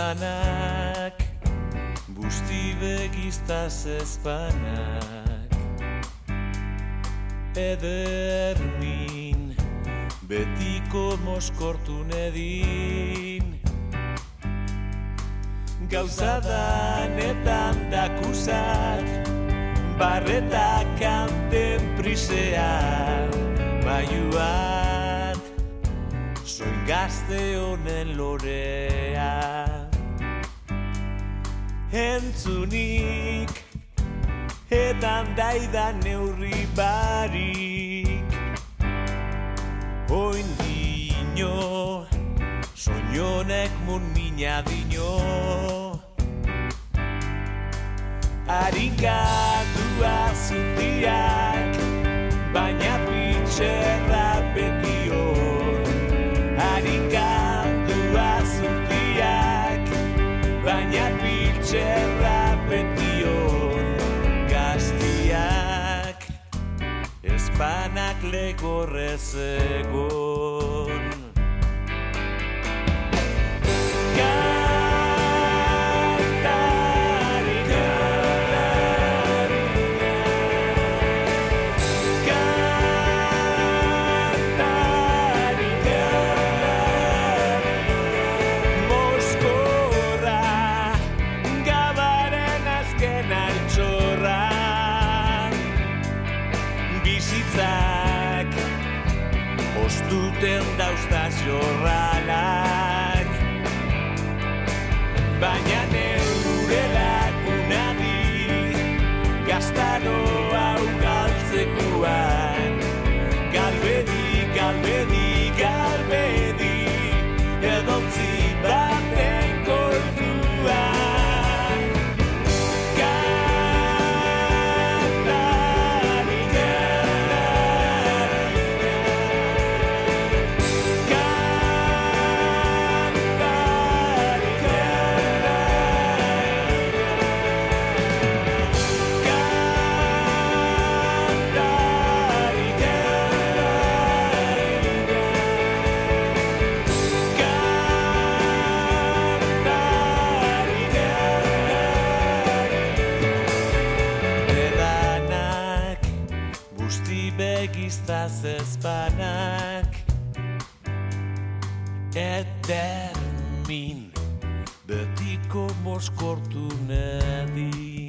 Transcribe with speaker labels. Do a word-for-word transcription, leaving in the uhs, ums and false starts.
Speaker 1: Edanak busti begiztaz ezpanak Edermin betiko moskortu nedin Gauzadanetan dakuzat Barretak kanten prisean Baiuat Soin gazte honen lorea Entzunik Etan daidan neurri barik Oin dino Soñonek mun mina dino Harinkatua zutiak Baina pitxerra bekion Harinkatua zutiak Baina pitxerra bekion Gaztiak Espanak legorrez egon Ostuten dauztaz jorralak Baina neure lagunadi Gaztano hau galtzekuan Galbedi, galbedi, galbedi Edontzi baten koltuan Begiztaz ezpanak Edermin betiko moskortu nedin